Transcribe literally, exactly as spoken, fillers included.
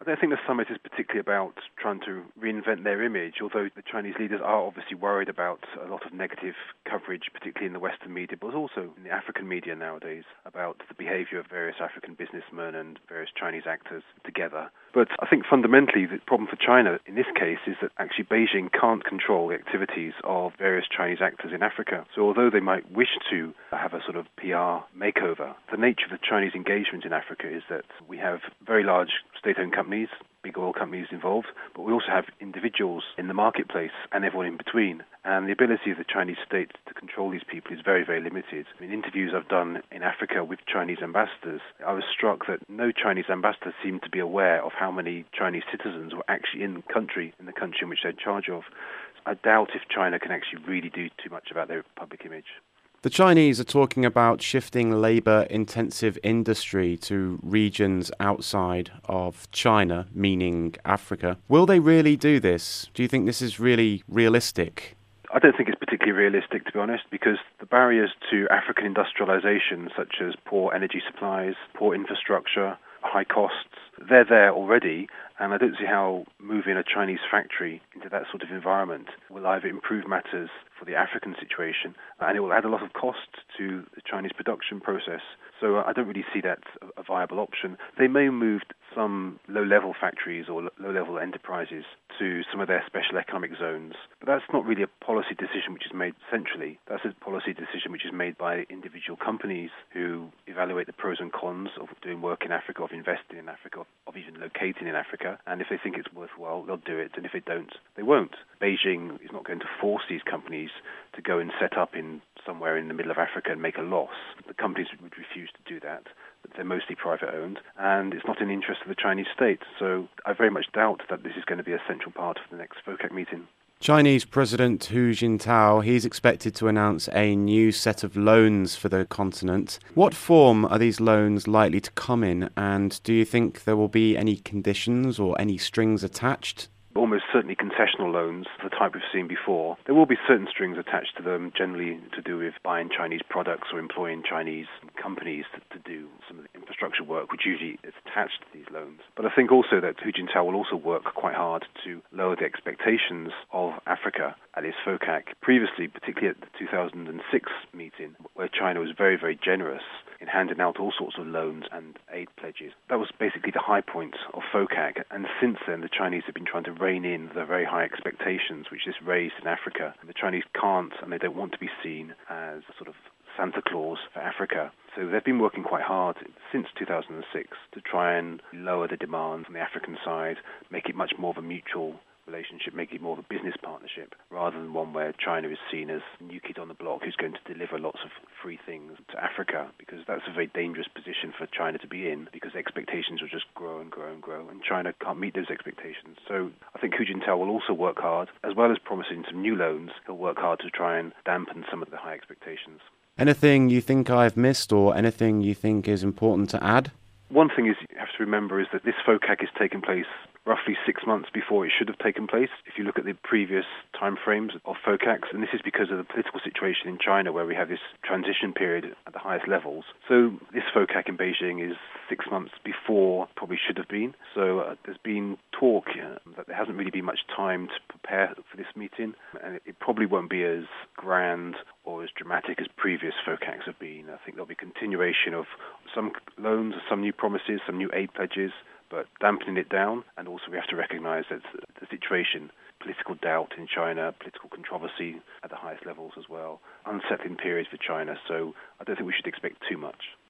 I don't think the summit is particularly about trying to reinvent their image, although the Chinese leaders are obviously worried about a lot of negative coverage, particularly in the Western media, but also in the African media nowadays, about the behavior of various African businessmen and various Chinese actors together. But I think fundamentally the problem for China in this case is that actually Beijing can't control the activities of various Chinese actors in Africa. So although they might wish to have a sort of P R makeover, the nature of the Chinese engagement in Africa is that we have very large state-owned companies, big oil companies involved, but we also have individuals in the marketplace and everyone in between. And the ability of the Chinese state to control these people is very, very limited. In interviews I've done in Africa with Chinese ambassadors, I was struck that no Chinese ambassador seemed to be aware of how many Chinese citizens were actually in the country, in the country in which they're in charge of. I doubt if China can actually really do too much about their public image. The Chinese are talking about shifting labour-intensive industry to regions outside of China, meaning Africa. Will they really do this? Do you think this is really realistic? I don't think it's particularly realistic, to be honest, because the barriers to African industrialization, such as poor energy supplies, poor infrastructure, high costs, they're there already, and I don't see how moving a Chinese factory into that sort of environment will either improve matters for the African situation, and it will add a lot of cost to the Chinese production process. So I don't really see that a viable option. They may move some low-level factories or low-level enterprises to some of their special economic zones, but that's not really a policy decision which is made centrally. That's a policy decision which is made by individual companies who evaluate the pros and cons of doing work in Africa, of investing in Africa, of even locating in Africa, and if they think it's worthwhile, they'll do it, and if they don't, they won't. Beijing is not going to force these companies to go and set up in somewhere in the middle of Africa and make a loss. The companies would refuse to do that. They're mostly private owned, and it's not in the interest of the Chinese state. So I very much doubt that this is going to be a central part of the next FOCAC meeting. Chinese President Hu Jintao, he's expected to announce a new set of loans for the continent. What form are these loans likely to come in, and do you think there will be any conditions or any strings attached? Almost certainly concessional loans, the type we've seen before. There will be certain strings attached to them, generally to do with buying Chinese products or employing Chinese companies to, to do some of the infrastructure work, which usually is attached to these loans. But I think also that Hu Jintao will also work quite hard to lower the expectations of Africa at its FOCAC. Previously, particularly at the two thousand six meeting, where China was very, very generous in handing out all sorts of loans and aid pledges. That was basically the high point of FOCAC, and since then the Chinese have been trying to rein in the very high expectations which this raised in Africa. The Chinese can't and they don't want to be seen as a sort of Santa Claus for Africa. So they've been working quite hard since two thousand six to try and lower the demand from the African side, make it much more of a mutual relationship, make it more of a business partnership, rather than one where China is seen as the new kid on the block who's going to deliver lots of free things to Africa, because that's a very dangerous position for China to be in, because expectations will just grow and grow and grow, and China can't meet those expectations. So I think Hu Jintao will also work hard, as well as promising some new loans, he'll work hard to try and dampen some of the high expectations. Anything you think I've missed, or anything you think is important to add? One thing is you have to remember is that this FOCAC is taking place roughly six months before it should have taken place, if you look at the previous timeframes of FOCACs, and this is because of the political situation in China where we have this transition period at the highest levels. So this FOCAC in Beijing is six months before probably should have been. So uh, there's been talk uh, that there hasn't really been much time to prepare for this meeting, and it, it probably won't be as grand or as dramatic as previous FOCACs have been. I think there'll be continuation of some loans, some new promises, some new aid pledges, but dampening it down. And also we have to recognize that the situation, political doubt in China, political controversy at the highest levels as well, unsettling periods for China. So I don't think we should expect too much.